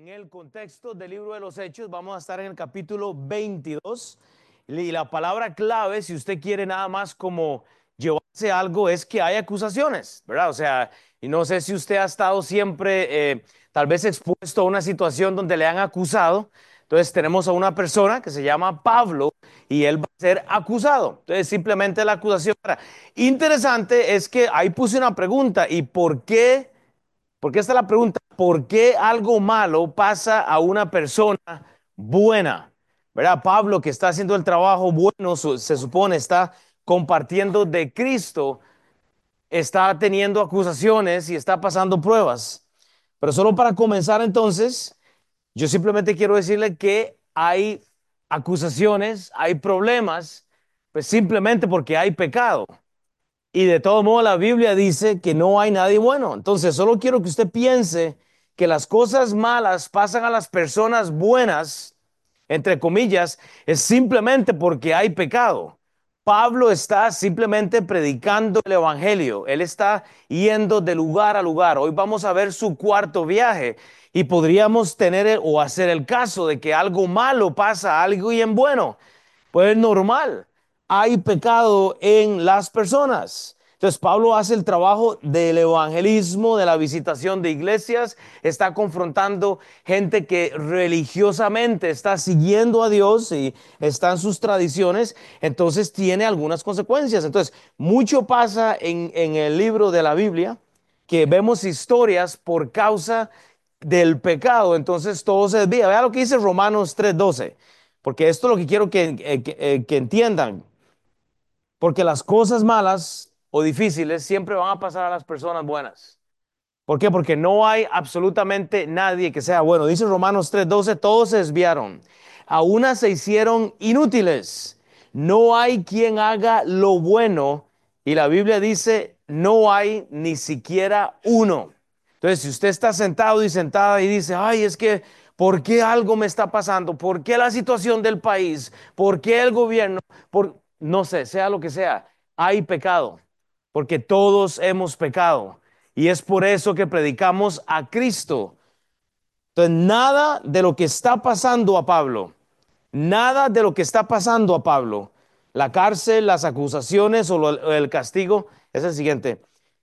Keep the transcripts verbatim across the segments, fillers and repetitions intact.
En el contexto del libro de los Hechos, vamos a estar en el capítulo veintidós. Y la palabra clave, si usted quiere nada más como llevarse algo, es que hay acusaciones, ¿verdad? O sea, y no sé si usted ha estado siempre eh, tal vez expuesto a una situación donde le han acusado. Entonces tenemos a una persona que se llama Pablo y él va a ser acusado. Entonces simplemente la acusación. Ahora, interesante es que ahí puse una pregunta: ¿y por qué? Porque esta es la pregunta: ¿por qué algo malo pasa a una persona buena? ¿Verdad? Pablo, que está haciendo el trabajo bueno, su- se supone está compartiendo de Cristo, está teniendo acusaciones y está pasando pruebas. Pero solo para comenzar entonces, yo simplemente quiero decirle que hay acusaciones, hay problemas, pues simplemente porque hay pecado. Y de todo modo la Biblia dice que no hay nadie bueno. Entonces, solo quiero que usted piense que las cosas malas pasan a las personas buenas, entre comillas, es simplemente porque hay pecado. Pablo está simplemente predicando el evangelio. Él está yendo de lugar a lugar. Hoy vamos a ver su cuarto viaje y podríamos tener el- o hacer el caso de que algo malo pasa a alguien bueno. Pues es normal, hay pecado en las personas. Entonces Pablo hace el trabajo del evangelismo, de la visitación de iglesias, está confrontando gente que religiosamente está siguiendo a Dios y está en sus tradiciones, entonces tiene algunas consecuencias. Entonces, mucho pasa en, en el libro de la Biblia, que vemos historias por causa del pecado, entonces todo se desvía. Vea lo que dice Romanos tres doce, porque esto es lo que quiero que, eh, que, eh, que entiendan, porque las cosas malas o difíciles siempre van a pasar a las personas buenas. ¿Por qué? Porque no hay absolutamente nadie que sea bueno. Dice Romanos tres doce, todos se desviaron, a una se hicieron inútiles. No hay quien haga lo bueno. Y la Biblia dice, no hay ni siquiera uno. Entonces, si usted está sentado y sentada y dice, ay, es que, ¿por qué algo me está pasando? ¿Por qué la situación del país? ¿Por qué el gobierno? Por, no sé, sea lo que sea, hay pecado, porque todos hemos pecado. Y es por eso que predicamos a Cristo. Entonces, nada de lo que está pasando a Pablo, nada de lo que está pasando a Pablo, la cárcel, las acusaciones o lo- el castigo, es el siguiente: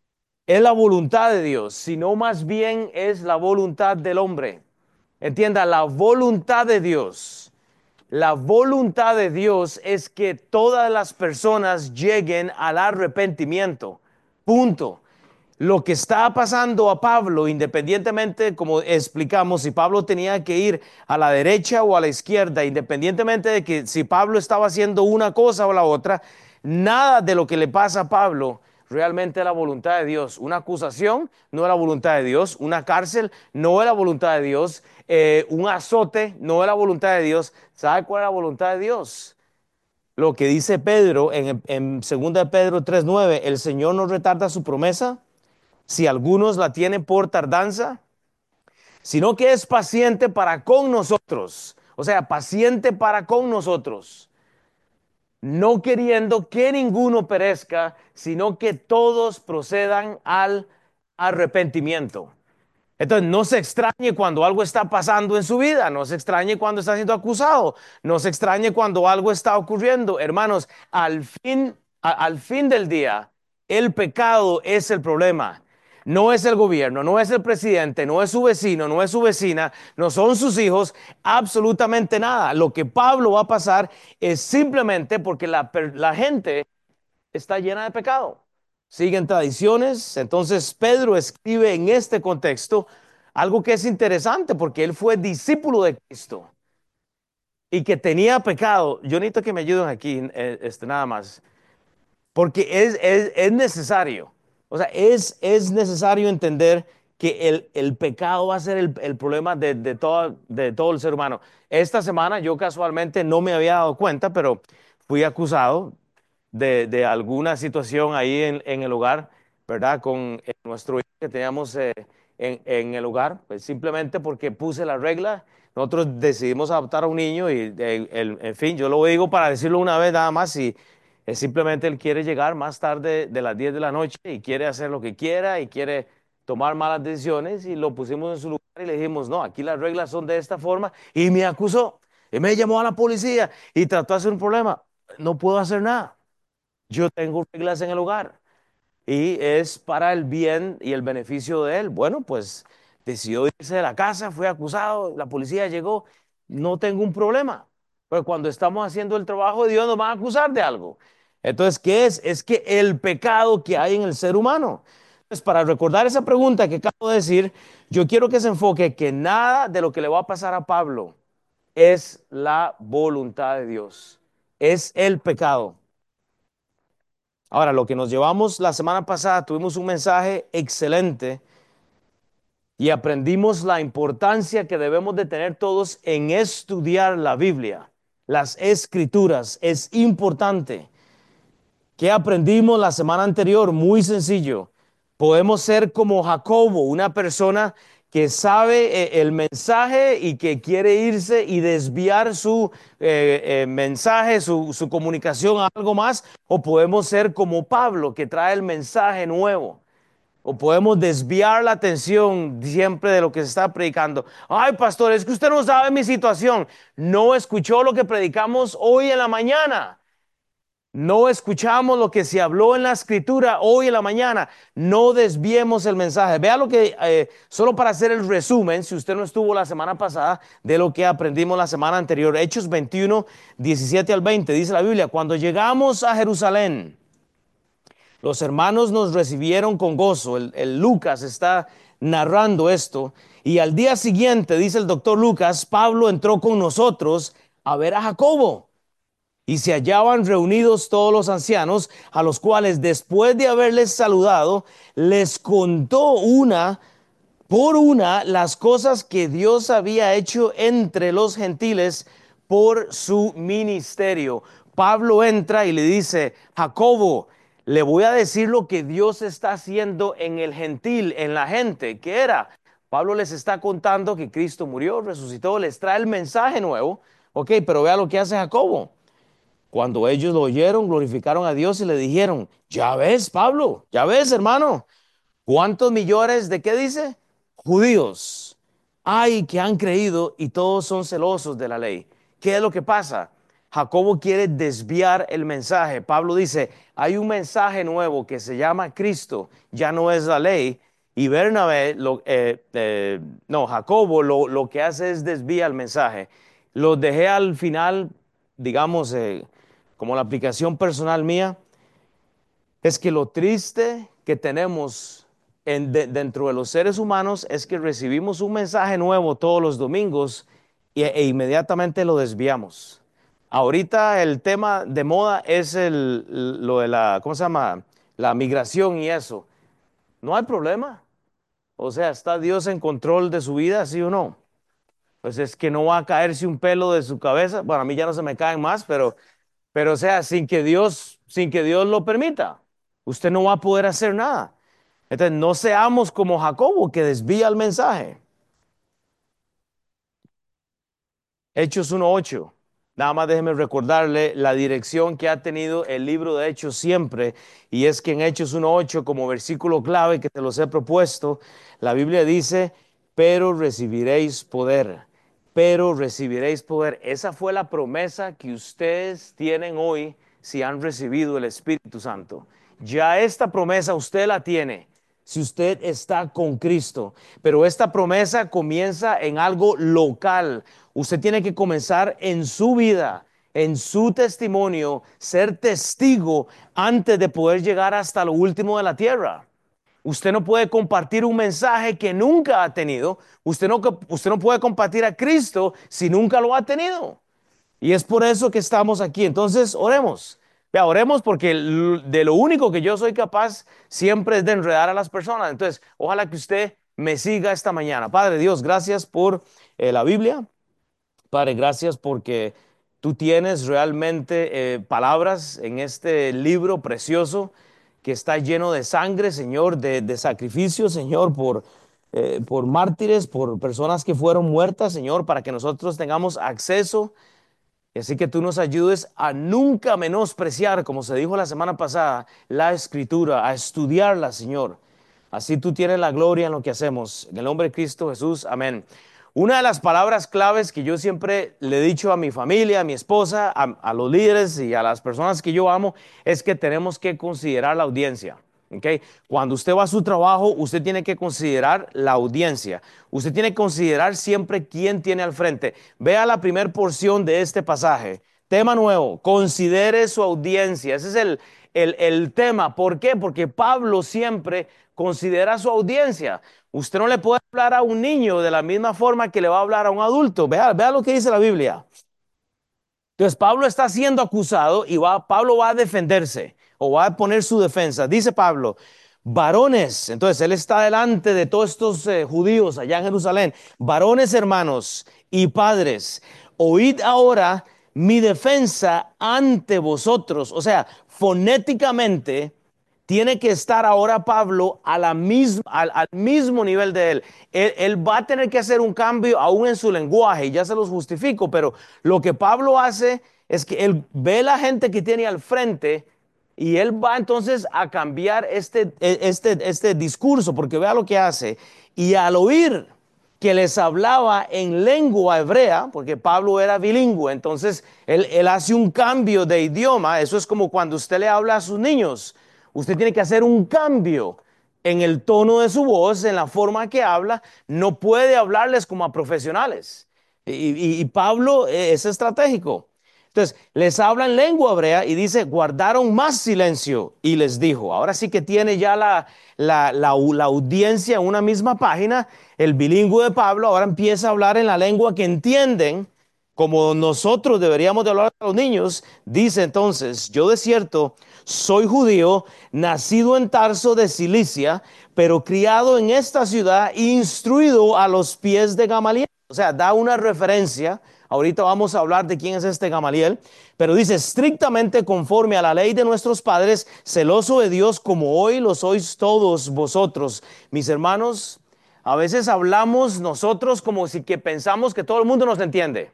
es la voluntad de Dios, sino más bien es la voluntad del hombre. Entienda, la voluntad de Dios. La voluntad de Dios es que todas las personas lleguen al arrepentimiento. Punto. Lo que está pasando a Pablo, independientemente, como explicamos, si Pablo tenía que ir a la derecha o a la izquierda, independientemente de que si Pablo estaba haciendo una cosa o la otra, nada de lo que le pasa a Pablo realmente es la voluntad de Dios. Una acusación no es la voluntad de Dios, una cárcel no es la voluntad de Dios, eh, un azote no es la voluntad de Dios. ¿Sabe cuál es la voluntad de Dios? Lo que dice Pedro en, en segunda de Pedro tres nueve: el Señor no retarda su promesa, si algunos la tienen por tardanza, sino que es paciente para con nosotros. O sea, paciente para con nosotros, no queriendo que ninguno perezca, sino que todos procedan al arrepentimiento. Entonces, no se extrañe cuando algo está pasando en su vida, no se extrañe cuando está siendo acusado, no se extrañe cuando algo está ocurriendo. Hermanos, al fin, a- al fin del día, el pecado es el problema. No es el gobierno, no es el presidente, no es su vecino, no es su vecina, no son sus hijos, absolutamente nada. Lo que Pablo va a pasar es simplemente porque la, per- la gente está llena de pecado. Siguen tradiciones. Entonces Pedro escribe en este contexto algo que es interesante porque él fue discípulo de Cristo y que tenía pecado. Yo necesito que me ayuden aquí, eh, este, nada más, porque es, es, es necesario. O sea, es, es necesario entender que el, el pecado va a ser el, el problema de, de, todo, de todo el ser humano. Esta semana yo casualmente no me había dado cuenta, pero fui acusado de, de alguna situación ahí en, en el hogar, ¿verdad? Con eh, nuestro hijo que teníamos eh, en, en el hogar, pues simplemente porque puse la regla. Nosotros decidimos adoptar a un niño y, eh, el- en fin, yo lo digo para decirlo una vez nada más, y es simplemente él quiere llegar más tarde de las diez de la noche y quiere hacer lo que quiera y quiere tomar malas decisiones y lo pusimos en su lugar y le dijimos, no, aquí las reglas son de esta forma y me acusó y me llamó a la policía y trató de hacer un problema. No puedo hacer nada. Yo tengo reglas en el hogar y es para el bien y el beneficio de él. Bueno, pues decidió irse de la casa, fue acusado, la policía llegó, no tengo un problema. Pero cuando estamos haciendo el trabajo de Dios nos van a acusar de algo. Entonces, ¿qué es? Es que el pecado que hay en el ser humano. Entonces, para recordar esa pregunta que acabo de decir, yo quiero que se enfoque que nada de lo que le va a pasar a Pablo es la voluntad de Dios, es el pecado. Ahora, lo que nos llevamos la semana pasada, tuvimos un mensaje excelente y aprendimos la importancia que debemos de tener todos en estudiar la Biblia. Las escrituras es importante. ¿Qué aprendimos la semana anterior? Muy sencillo. Podemos ser como Jacobo, una persona que sabe eh, el mensaje y que quiere irse y desviar su eh, eh, mensaje, su, su comunicación a algo más. O podemos ser como Pablo, que trae el mensaje nuevo. O podemos desviar la atención siempre de lo que se está predicando. Ay, pastor, es que usted no sabe mi situación. No escuchó lo que predicamos hoy en la mañana. No escuchamos lo que se habló en la escritura hoy en la mañana. No desviemos el mensaje. Vea lo que, eh, solo para hacer el resumen, si usted no estuvo la semana pasada, de lo que aprendimos la semana anterior. Hechos veintiuno, diecisiete al veinte, dice la Biblia, cuando llegamos a Jerusalén, los hermanos nos recibieron con gozo. El, el Lucas está narrando esto. Y al día siguiente, dice el doctor Lucas, Pablo entró con nosotros a ver a Jacobo. Y se hallaban reunidos todos los ancianos, a los cuales después de haberles saludado, les contó una por una las cosas que Dios había hecho entre los gentiles por su ministerio. Pablo entra y le dice, Jacobo, le voy a decir lo que Dios está haciendo en el gentil, en la gente. ¿Qué era? Pablo les está contando que Cristo murió, resucitó, les trae el mensaje nuevo. Ok, pero vea lo que hace Jacobo. Cuando ellos lo oyeron, glorificaron a Dios y le dijeron, ya ves, Pablo, ya ves, hermano, ¿cuántos millones de qué dice? Judíos hay que han creído y todos son celosos de la ley. ¿Qué es lo que pasa? Jacobo quiere desviar el mensaje. Pablo dice, hay un mensaje nuevo que se llama Cristo, ya no es la ley. Y Bernabé, lo, eh, eh, no, Jacobo lo, lo que hace es desvía el mensaje. Lo dejé al final, digamos, eh, como la aplicación personal mía es que lo triste que tenemos en, de- dentro de los seres humanos es que recibimos un mensaje nuevo todos los domingos y- e, inmediatamente lo desviamos. Ahorita el tema de moda es el, lo de la, ¿cómo se llama? La migración y eso. No hay problema. O sea, ¿está Dios en control de su vida, sí o no? Pues es que no va a caerse un pelo de su cabeza. Bueno, a mí ya no se me caen más, pero pero o sea, sin que Dios, sin que Dios lo permita, usted no va a poder hacer nada. Entonces, no seamos como Jacobo que desvía el mensaje. Hechos uno ocho. Nada más déjeme recordarle la dirección que ha tenido el libro de Hechos siempre, y es que en Hechos uno ocho, como versículo clave que te los he propuesto, la Biblia dice, pero recibiréis poder, pero recibiréis poder. Esa fue la promesa que ustedes tienen hoy si han recibido el Espíritu Santo. Ya esta promesa usted la tiene si usted está con Cristo. Pero esta promesa comienza en algo local. Usted tiene que comenzar en su vida, en su testimonio, ser testigo antes de poder llegar hasta lo último de la tierra. Usted no puede compartir un mensaje que nunca ha tenido. Usted no, usted no puede compartir a Cristo si nunca lo ha tenido. Y es por eso que estamos aquí. Entonces, oremos. Vea, oremos porque de lo único que yo soy capaz siempre es de enredar a las personas. Entonces, ojalá que usted me siga esta mañana. Padre Dios, gracias por eh, la Biblia. Padre, gracias porque tú tienes realmente eh, palabras en este libro precioso que está lleno de sangre, Señor, de, de sacrificio, Señor, por, eh, por mártires, por personas que fueron muertas, Señor, para que nosotros tengamos acceso. Y así que tú nos ayudes a nunca menospreciar, como se dijo la semana pasada, la escritura, a estudiarla, Señor. Así tú tienes la gloria en lo que hacemos. En el nombre de Cristo Jesús, amén. Una de las palabras claves que yo siempre le he dicho a mi familia, a mi esposa, a, a los líderes y a las personas que yo amo, es que tenemos que considerar la audiencia. ¿Ok? Cuando usted va a su trabajo, usted tiene que considerar la audiencia. Usted tiene que considerar siempre quién tiene al frente. Vea la primera porción de este pasaje. Tema nuevo, considere su audiencia. Ese es el, el, el tema. ¿Por qué? Porque Pablo siempre considera su audiencia. Usted no le puede hablar a un niño de la misma forma que le va a hablar a un adulto. Vea, vea lo que dice la Biblia. Entonces Pablo está siendo acusado y va, Pablo va a defenderse o va a poner su defensa. Dice Pablo, varones, entonces él está delante de todos estos eh, judíos allá en Jerusalén, varones hermanos y padres, oíd ahora mi defensa ante vosotros. O sea, fonéticamente tiene que estar ahora Pablo a la misma, al, al mismo nivel de él. él. Él va a tener que hacer un cambio aún en su lenguaje, y ya se los justifico, pero lo que Pablo hace es que él ve la gente que tiene al frente y él va entonces a cambiar este, este, este discurso, porque vea lo que hace. Y al oír que les hablaba en lengua hebrea, porque Pablo era bilingüe, entonces él, él hace un cambio de idioma. Eso es como cuando usted le habla a sus niños. Usted tiene que hacer un cambio en el tono de su voz, en la forma que habla. No puede hablarles como a profesionales. Y, y- y Pablo eh, es estratégico. Entonces, les habla en lengua hebrea y dice, guardaron más silencio y les dijo. Ahora sí que tiene ya la, la, la, la audiencia en una misma página. El bilingüe de Pablo ahora empieza a hablar en la lengua que entienden, como nosotros deberíamos de hablar a los niños. Dice entonces, yo de cierto soy judío, nacido en Tarso de Cilicia, pero criado en esta ciudad, instruido a los pies de Gamaliel. O sea, da una referencia. Ahorita vamos a hablar de quién es este Gamaliel, pero dice, estrictamente conforme a la ley de nuestros padres, celoso de Dios como hoy lo sois todos vosotros. Mis hermanos, a veces hablamos nosotros como si que pensamos que todo el mundo nos entiende.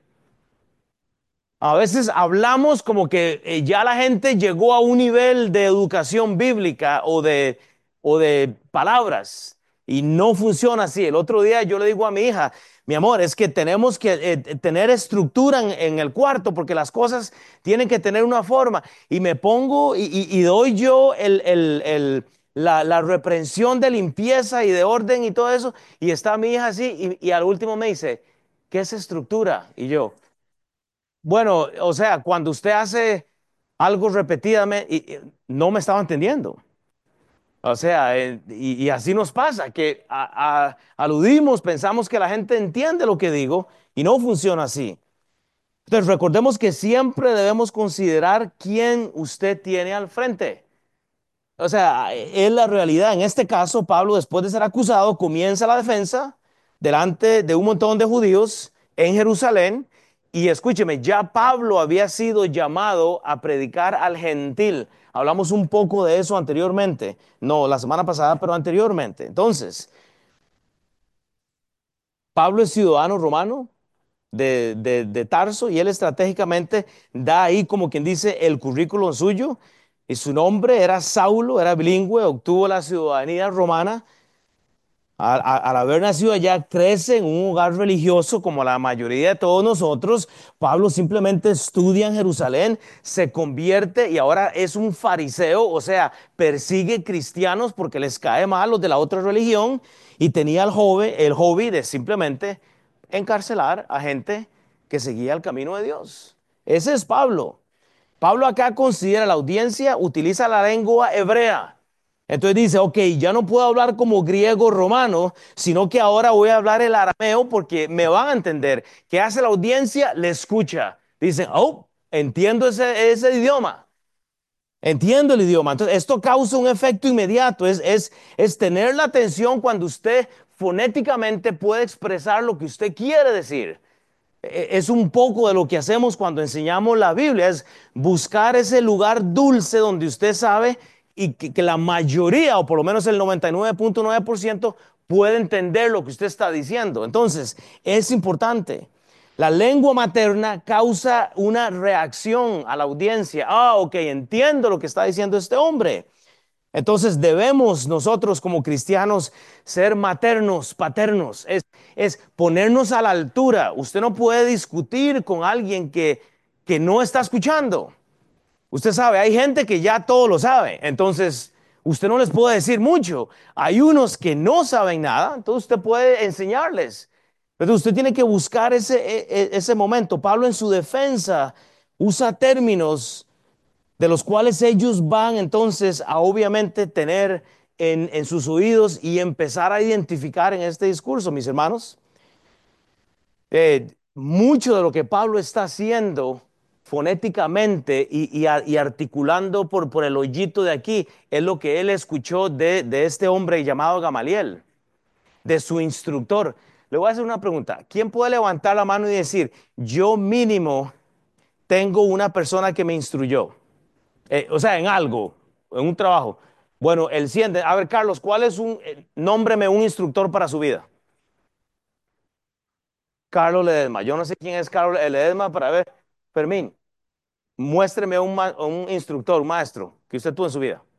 A veces hablamos como que eh, ya la gente llegó a un nivel de educación bíblica o de, o de palabras y no funciona así. El otro día yo le digo a mi hija, mi amor, es que tenemos que eh, tener estructura en, en el cuarto porque las cosas tienen que tener una forma. Y me pongo y, y- y doy yo el, el- el- la, la reprensión de limpieza y de orden y todo eso. Y está mi hija así y, y al último me dice, ¿qué es estructura? Y yo... Bueno, o sea, cuando usted hace algo repetidamente, y- y no me estaba entendiendo. O sea, eh, y, y así nos pasa, que a- a- aludimos, pensamos que la gente entiende lo que digo y no funciona así. Entonces, recordemos que siempre debemos considerar quién usted tiene al frente. O sea, es la realidad. En este caso, Pablo, después de ser acusado, comienza la defensa delante de un montón de judíos en Jerusalén. Y escúcheme, ya Pablo había sido llamado a predicar al gentil. Hablamos un poco de eso anteriormente. No, la semana pasada, pero anteriormente. Entonces, Pablo es ciudadano romano de, de, de Tarso y él estratégicamente da ahí como quien dice el currículum suyo. Y su nombre era Saulo, era bilingüe, obtuvo la ciudadanía romana. A- a- Al haber nacido allá, crece en un hogar religioso como la mayoría de todos nosotros. Pablo simplemente estudia en Jerusalén, se convierte y ahora es un fariseo, o sea, persigue cristianos porque les cae mal los de la otra religión y tenía el hobby, el hobby de simplemente encarcelar a gente que seguía el camino de Dios. Ese es Pablo. Pablo acá considera la audiencia, utiliza la lengua hebrea. Entonces dice, ok, ya no puedo hablar como griego romano, sino que ahora voy a hablar el arameo porque me van a entender. ¿Qué hace la audiencia? Le escucha. Dicen, oh, entiendo ese, ese idioma. Entiendo el idioma. Entonces, esto causa un efecto inmediato. Es, es, es tener la atención cuando usted fonéticamente puede expresar lo que usted quiere decir. E- Es un poco de lo que hacemos cuando enseñamos la Biblia, es buscar ese lugar dulce donde usted sabe y que, que la mayoría, o por lo menos el noventa y nueve punto nueve por ciento, puede entender lo que usted está diciendo. Entonces, es importante. La lengua materna causa una reacción a la audiencia. Ah, ok, entiendo lo que está diciendo este hombre. Entonces debemos nosotros como cristianos ser maternos, paternos, es, es ponernos a la altura. Usted no puede discutir con alguien que, que no está escuchando. Usted sabe, hay gente que ya todo lo sabe, entonces usted no les puede decir mucho. Hay unos que no saben nada, entonces usted puede enseñarles. Pero usted tiene que buscar ese, e- e- ese momento. Pablo en su defensa usa términos de los cuales ellos van entonces a obviamente tener en, en sus oídos y empezar a identificar en este discurso, mis hermanos. Eh, mucho de lo que Pablo está haciendo fonéticamente y, y a- y articulando por, por el hoyito de aquí es lo que él escuchó de, de este hombre llamado Gamaliel, de su instructor. Le voy a hacer una pregunta. ¿Quién puede levantar la mano y decir, yo mínimo tengo una persona que me instruyó? Eh, o sea, en algo, en un trabajo. Bueno, el cien. A ver, Carlos, ¿cuál es un, eh, nómbreme un instructor para su vida? Carlos Ledesma. Yo no sé quién es Carlos Ledesma para ver. Fermín, muéstreme un, ma- un instructor, un maestro que usted tuvo en su vida.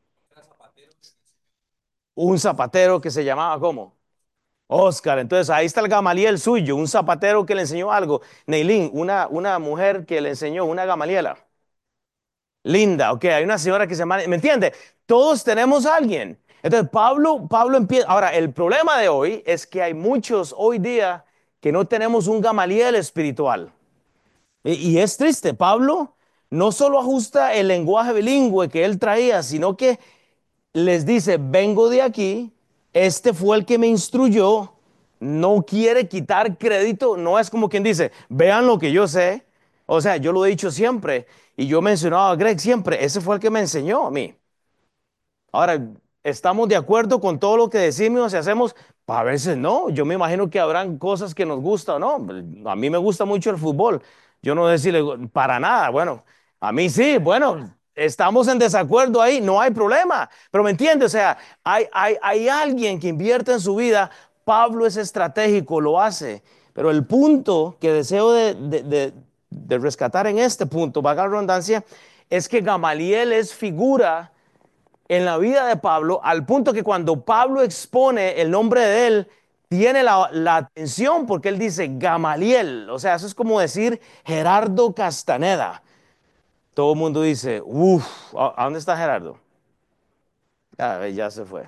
Un zapatero que se llamaba ¿cómo? Oscar. Entonces ahí está el Gamaliel suyo, un zapatero que le enseñó algo. Neilín, una, una mujer que le enseñó, una Gamaliela. Linda, ok, hay una señora que se llama, ¿me entiende? Todos tenemos a alguien. Entonces Pablo, Pablo empieza, ahora el problema de hoy es que hay muchos hoy día que no tenemos un Gamaliel espiritual. Y, y es triste, Pablo no solo ajusta el lenguaje bilingüe que él traía, sino que les dice, vengo de aquí, este fue el que me instruyó, no quiere quitar crédito, no es como quien dice, vean lo que yo sé. O sea, yo lo he dicho siempre y yo he mencionado a Greg siempre, ese fue el que me enseñó a mí. Ahora, ¿estamos de acuerdo con todo lo que decimos y hacemos? Pues a veces no. Yo me imagino que habrán cosas que nos gustan, ¿no? A mí me gusta mucho el fútbol. Yo no decirle para nada. Bueno, a mí sí. Bueno, estamos en desacuerdo ahí. No hay problema. Pero me entiende, o sea, hay, hay, hay alguien que invierte en su vida. Pablo es estratégico, lo hace. Pero el punto que deseo de, de, de, de rescatar en este punto, valga la redundancia, es que Gamaliel es figura en la vida de Pablo, al punto que cuando Pablo expone el nombre de él, tiene la, la atención porque él dice Gamaliel, o sea, eso es como decir Gerardo Castaneda. Todo el mundo dice, uff, ¿a, a dónde está Gerardo? Ya, ya se fue.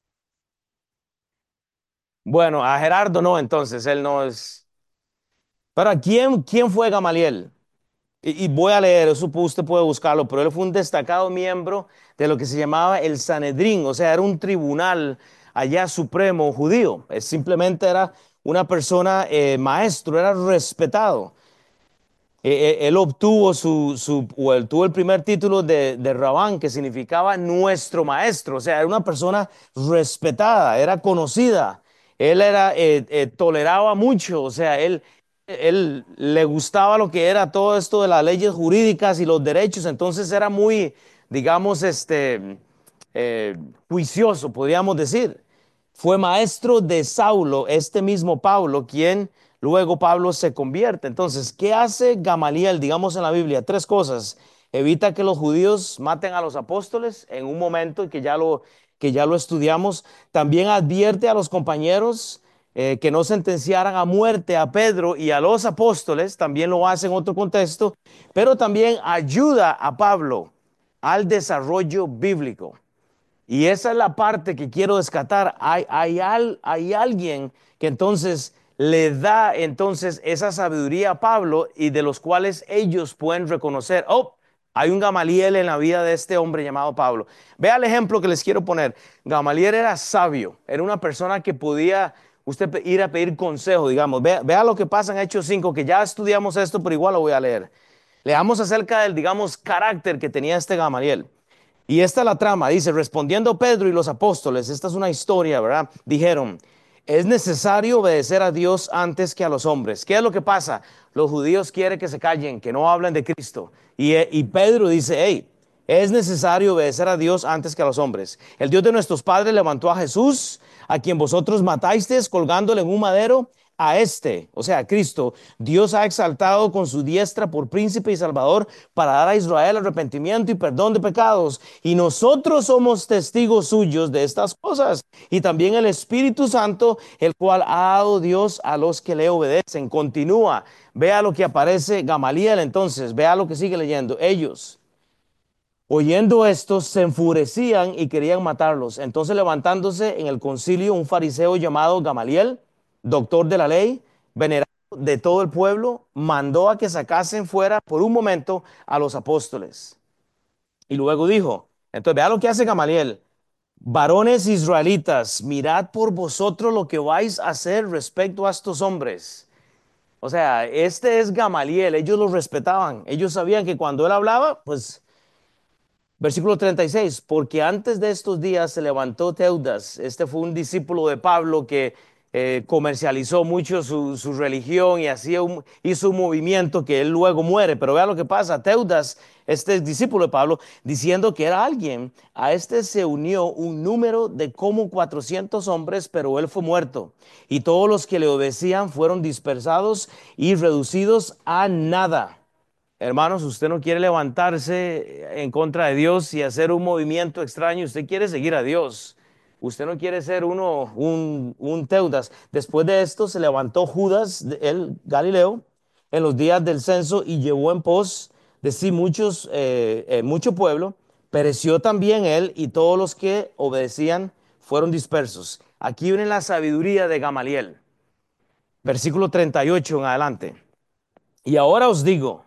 Bueno, a Gerardo no, entonces él no es. Pero ¿quién, quién fue Gamaliel? Y, y voy a leer, eso pu- usted puede buscarlo, pero él fue un destacado miembro de lo que se llamaba el Sanedrín, o sea, era un tribunal allá supremo judío. Es simplemente era una persona eh, maestro, era respetado. Eh, eh, él obtuvo su, su, o él tuvo el primer título de, de Rabán, que significaba nuestro maestro, o sea, era una persona respetada, era conocida, él era, eh, eh, toleraba mucho, o sea, él, él le gustaba lo que era todo esto de las leyes jurídicas y los derechos, entonces era muy, digamos, este, eh, juicioso, podríamos decir. Fue maestro de Saulo, este mismo Pablo, quien luego Pablo se convierte. Entonces, ¿qué hace Gamaliel, digamos en la Biblia? Tres cosas. Evita que los judíos maten a los apóstoles en un momento que ya lo, que ya lo estudiamos. También advierte a los compañeros eh, que no sentenciaran a muerte a Pedro y a los apóstoles. También lo hace en otro contexto. Pero también ayuda a Pablo al desarrollo bíblico. Y esa es la parte que quiero descatar. Hay, hay, al- hay alguien que entonces le da entonces esa sabiduría a Pablo y de los cuales ellos pueden reconocer, oh, hay un Gamaliel en la vida de este hombre llamado Pablo. Vea el ejemplo que les quiero poner. Gamaliel era sabio, era una persona que podía usted pe- ir a pedir consejo, digamos. Vea, vea lo que pasa en Hechos cinco, que ya estudiamos esto, pero igual lo voy a leer. Leamos acerca del, digamos, carácter que tenía este Gamaliel. Y esta es la trama, dice, respondiendo Pedro y los apóstoles, esta es una historia, ¿verdad? Dijeron, es necesario obedecer a Dios antes que a los hombres. ¿Qué es lo que pasa? Los judíos quieren que se callen, que no hablen de Cristo. Y, eh, y Pedro dice, hey, es necesario obedecer a Dios antes que a los hombres. El Dios de nuestros padres levantó a Jesús, a quien vosotros matasteis colgándole en un madero. A este, o sea, a Cristo, Dios ha exaltado con su diestra por príncipe y salvador para dar a Israel arrepentimiento y perdón de pecados. Y nosotros somos testigos suyos de estas cosas. Y también el Espíritu Santo, el cual ha dado Dios a los que le obedecen. Continúa. Vea lo que aparece Gamaliel entonces. Vea lo que sigue leyendo. Ellos, oyendo esto, se enfurecían y querían matarlos. Entonces, levantándose en el concilio un fariseo llamado Gamaliel, doctor de la ley, venerado de todo el pueblo, mandó a que sacasen fuera por un momento a los apóstoles. Y luego dijo, entonces vea lo que hace Gamaliel. Varones israelitas, mirad por vosotros lo que vais a hacer respecto a estos hombres. O sea, este es Gamaliel, ellos lo respetaban, ellos sabían que cuando él hablaba, pues versículo treinta y seis, porque antes de estos días se levantó Teudas. Este fue un discípulo de Pablo que eh, comercializó mucho su, su religión y hacía un, hizo un movimiento que él luego muere. Pero vea lo que pasa. Teudas, este discípulo de Pablo, diciendo que era alguien, a este se unió un número de como cuatrocientos hombres, pero él fue muerto. Y todos los que le obedecían fueron dispersados y reducidos a nada. Hermanos, usted no quiere levantarse en contra de Dios y hacer un movimiento extraño, usted quiere seguir a Dios. Usted no quiere ser uno, un, un Teudas. Después de esto se levantó Judas, el Galileo, en los días del censo y llevó en pos de sí muchos, eh, eh, mucho pueblo. Pereció también él y todos los que obedecían fueron dispersos. Aquí viene la sabiduría de Gamaliel. Versículo treinta y ocho en adelante. Y ahora os digo,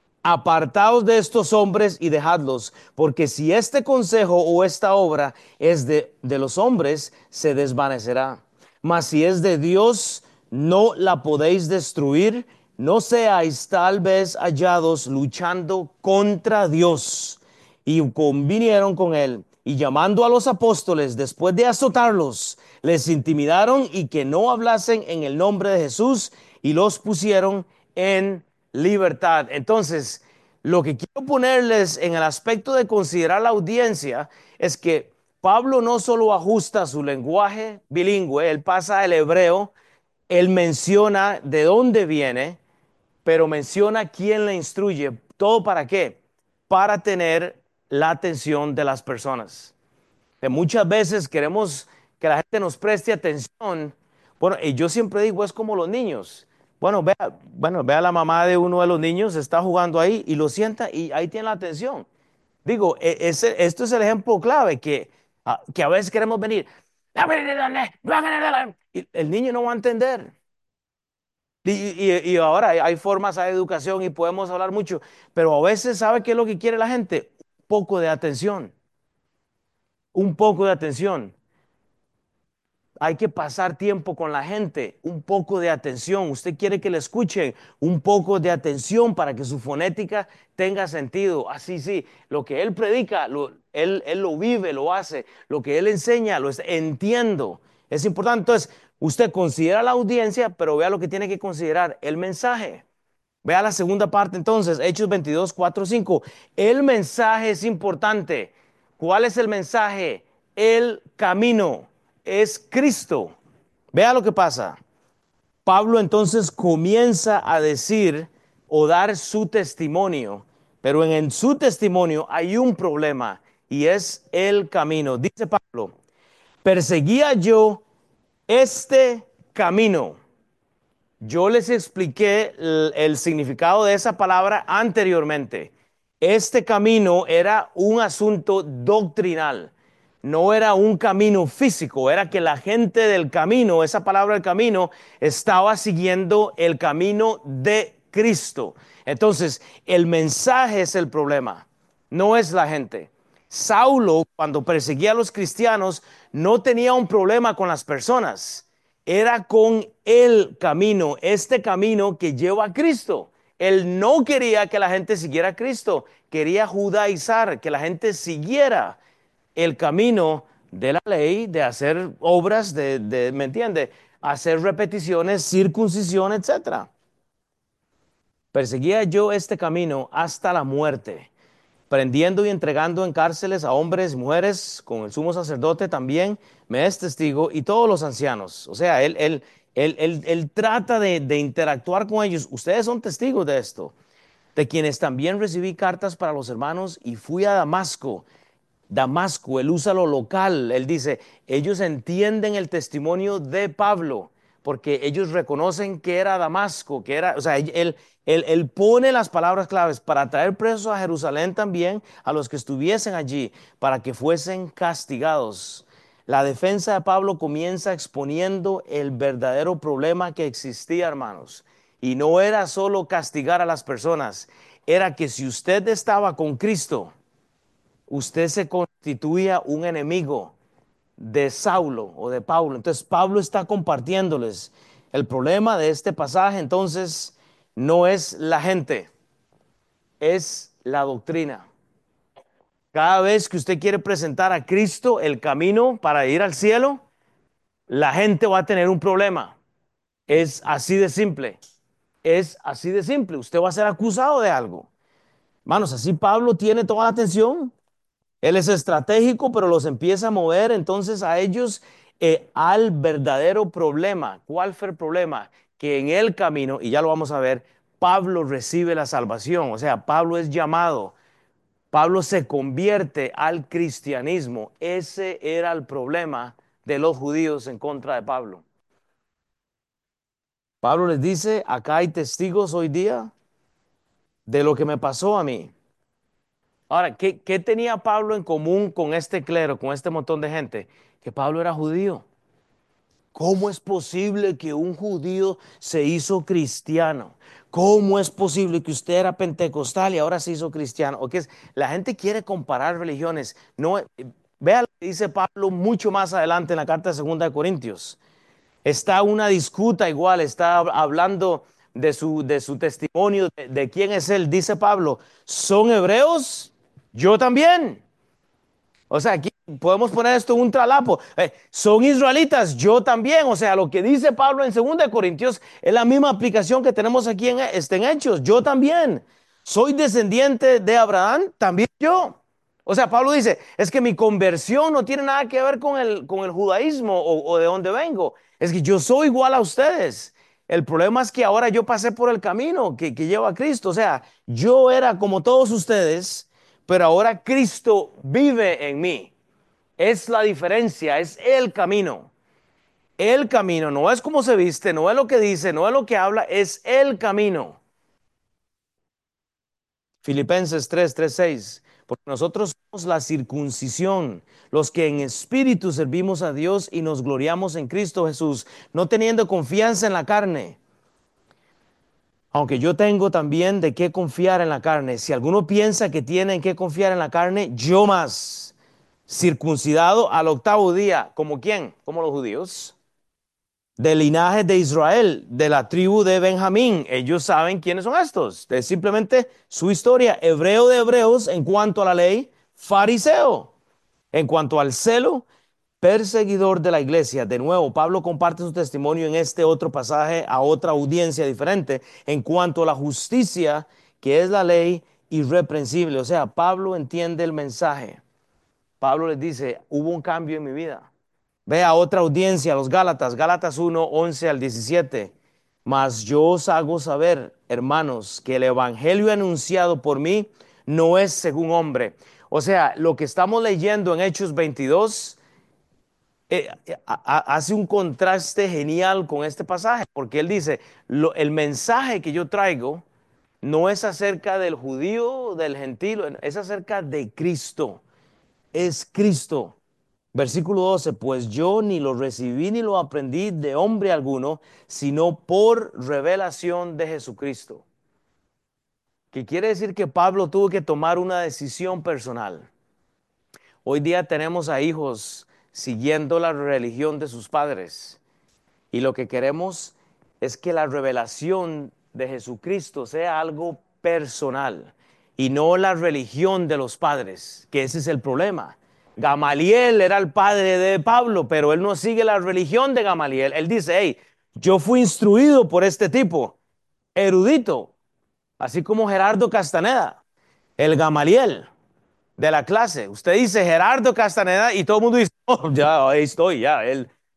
apartaos de estos hombres y dejadlos, porque si este consejo o esta obra es de, de los hombres, se desvanecerá. Mas si es de Dios, no la podéis destruir. No seáis tal vez hallados luchando contra Dios. Y convinieron con él. Y llamando a los apóstoles, después de azotarlos, les intimidaron y que no hablasen en el nombre de Jesús y los pusieron en libertad. Entonces, lo que quiero ponerles en el aspecto de considerar la audiencia es que Pablo no solo ajusta su lenguaje bilingüe, él pasa al hebreo, él menciona de dónde viene, pero menciona quién le instruye. ¿Todo para qué? Para tener la atención de las personas. Que muchas veces queremos que la gente nos preste atención. Bueno, y yo siempre digo, es como los niños. Bueno, vea, bueno, vea la mamá de uno de los niños, está jugando ahí y lo sienta y ahí tiene la atención. Digo, e- ese- esto es el ejemplo clave que, ah, que a veces queremos venir. Y el niño no va a entender. Y, y- y ahora hay, hay formas, hay educación y podemos hablar mucho, pero a veces, ¿sabe qué es lo que quiere la gente? Un poco de atención, un poco de atención. Hay que pasar tiempo con la gente, un poco de atención. Usted quiere que le escuchen, un poco de atención para que su fonética tenga sentido. Así, sí, lo que él predica, lo- él, él lo vive, lo hace. Lo que él enseña, lo es- entiendo. Es importante. Entonces, usted considera la audiencia, pero vea lo que tiene que considerar, el mensaje. Vea la segunda parte entonces, Hechos veintidós, cuatro, cinco. El mensaje es importante. ¿Cuál es el mensaje? El camino es Cristo. Vea lo que pasa. Pablo entonces comienza a decir o dar su testimonio, pero en, en su testimonio hay un problema y es el camino. Dice Pablo, perseguía yo este camino. Yo les expliqué el, el significado de esa palabra anteriormente. Este camino era un asunto doctrinal, no era un camino físico, era que la gente del camino, esa palabra del camino, estaba siguiendo el camino de Cristo. Entonces, el mensaje es el problema, no es la gente. Saulo, cuando perseguía a los cristianos, no tenía un problema con las personas, era con el camino, este camino que lleva a Cristo. Él no quería que la gente siguiera a Cristo, quería judaizar, que la gente siguiera el camino de la ley, de hacer obras, de, de ¿me entiende? Hacer repeticiones, circuncisión, etcétera. Perseguía yo este camino hasta la muerte, prendiendo y entregando en cárceles a hombres y mujeres, con el sumo sacerdote también me es testigo, y todos los ancianos. O sea, él, él, Él, él- él trata de, de interactuar con ellos. Ustedes son testigos de esto, de quienes también recibí cartas para los hermanos y fui a Damasco. Damasco, él usa lo local, él dice, ellos entienden el testimonio de Pablo, porque ellos reconocen que era Damasco, que era, o sea, él, él, él- él pone las palabras claves para traer presos a Jerusalén también a los que estuviesen allí, para que fuesen castigados. La defensa de Pablo comienza exponiendo el verdadero problema que existía, hermanos. Y no era solo castigar a las personas, era que si usted estaba con Cristo, usted se constituía un enemigo de Saulo o de Pablo. Entonces Pablo está compartiéndoles el problema de este pasaje. Entonces no es la gente, es la doctrina. Cada vez que usted quiere presentar a Cristo el camino para ir al cielo, la gente va a tener un problema. Es así de simple. Es así de simple. Usted va a ser acusado de algo. Manos, así Pablo tiene toda la atención. Él es estratégico, pero los empieza a mover entonces a ellos eh, al verdadero problema. ¿Cuál fue el problema? Que en el camino, y ya lo vamos a ver, Pablo recibe la salvación. O sea, Pablo es llamado. Pablo se convierte al cristianismo. Ese era el problema de los judíos en contra de Pablo. Pablo les dice, acá hay testigos hoy día de lo que me pasó a mí. Ahora, ¿qué, qué tenía Pablo en común con este clero, con este montón de gente? Que Pablo era judío. ¿Cómo es posible que un judío se hizo cristiano? ¿Cómo es posible que usted era pentecostal y ahora se hizo cristiano? ¿O qué es? La gente quiere comparar religiones. No, eh, vea lo que dice Pablo mucho más adelante en la carta de Segunda de Corintios. Está una disputa igual, está hablando de su, de su testimonio, de, de quién es él. Dice Pablo, ¿son hebreos? Yo también. O sea, aquí podemos poner esto en un tralapo. Eh, son israelitas, yo también. O sea, lo que dice Pablo en segunda de Corintios es la misma aplicación que tenemos aquí en, este, en Hechos. Yo también. Soy descendiente de Abraham, también yo. O sea, Pablo dice, es que mi conversión no tiene nada que ver con el, con el judaísmo o, o de dónde vengo. Es que yo soy igual a ustedes. El problema es que ahora yo pasé por el camino que, que lleva a Cristo. O sea, yo era como todos ustedes, pero ahora Cristo vive en mí. Es la diferencia, es el camino. El camino no es como se viste, no es lo que dice, no es lo que habla, es el camino. Filipenses tres, tres, seis. Porque nosotros somos la circuncisión, los que en espíritu servimos a Dios y nos gloriamos en Cristo Jesús, no teniendo confianza en la carne. Aunque yo tengo también de qué confiar en la carne. Si alguno piensa que tiene en qué confiar en la carne, yo más. Circuncidado al octavo día. ¿Como quién? Como los judíos. Del linaje de Israel, de la tribu de Benjamín. Ellos saben quiénes son estos. Es simplemente su historia. Hebreo de hebreos en cuanto a la ley, fariseo. En cuanto al celo, perseguidor de la iglesia. De nuevo, Pablo comparte su testimonio en este otro pasaje a otra audiencia diferente en cuanto a la justicia, que es la ley irreprensible. O sea, Pablo entiende el mensaje. Pablo les dice, hubo un cambio en mi vida. Ve a otra audiencia, los Gálatas, Gálatas uno once al diecisiete. Mas yo os hago saber, hermanos, que el evangelio anunciado por mí no es según hombre. O sea, lo que estamos leyendo en Hechos veintidós eh, a- a- hace un contraste genial con este pasaje, porque él dice, lo- el mensaje que yo traigo no es acerca del judío, del gentil, es acerca de Cristo, es Cristo. Versículo doce, pues yo ni lo recibí ni lo aprendí de hombre alguno, sino por revelación de Jesucristo. Que quiere decir que Pablo tuvo que tomar una decisión personal. Hoy día tenemos a hijos siguiendo la religión de sus padres. Y lo que queremos es que la revelación de Jesucristo sea algo personal y no la religión de los padres, que ese es el problema. Gamaliel era el padre de Pablo, pero él no sigue la religión de Gamaliel. Él dice, hey, yo fui instruido por este tipo, erudito, así como Gerardo Castaneda, el Gamaliel de la clase. Usted dice Gerardo Castaneda y todo el mundo dice, oh, ya ahí estoy, ya, él,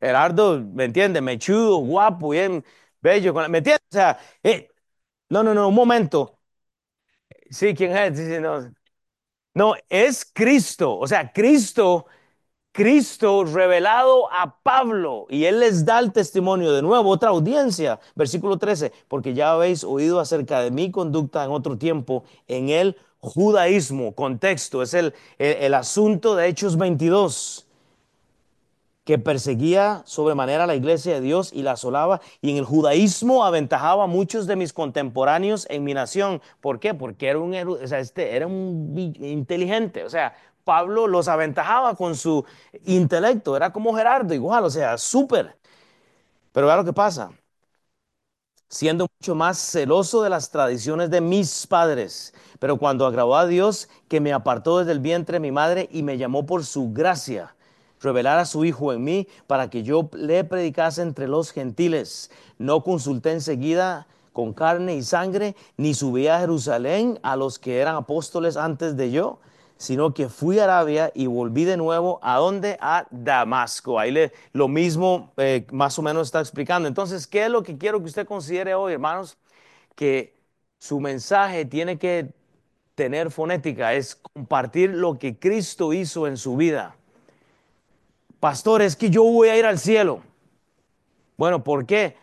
Gerardo, ¿me entiende? Mechudo, guapo, bien bello, con la- ¿me entiende? O sea, eh, no, no, no, un momento. Sí, ¿quién es? Sí, sí, no. No, es Cristo. O sea, Cristo, Cristo revelado a Pablo. Y él les da el testimonio de nuevo, otra audiencia. Versículo trece, porque ya habéis oído acerca de mi conducta en otro tiempo en el judaísmo. Contexto, es el, el, el asunto de Hechos veintidós, que perseguía sobremanera a la iglesia de Dios y la asolaba, y en el judaísmo aventajaba a muchos de mis contemporáneos en mi nación. ¿Por qué? Porque era un, eru- o sea, este, era un vi- inteligente, o sea, Pablo los aventajaba con su intelecto, era como Gerardo, igual, o sea, súper. Pero vea lo que pasa, siendo mucho más celoso de las tradiciones de mis padres. Pero cuando agradó a Dios, que me apartó desde el vientre de mi madre y me llamó por su gracia, revelar a su Hijo en mí para que yo le predicase entre los gentiles. No consulté enseguida con carne y sangre, ni subí a Jerusalén a los que eran apóstoles antes de yo, sino que fui a Arabia y volví de nuevo a donde a Damasco. Ahí le, lo mismo eh, más o menos está explicando. Entonces, ¿qué es lo que quiero que usted considere hoy, hermanos? Que su mensaje tiene que tener fonética, es compartir lo que Cristo hizo en su vida. Pastor, es que yo voy a ir al cielo. Bueno, ¿por qué?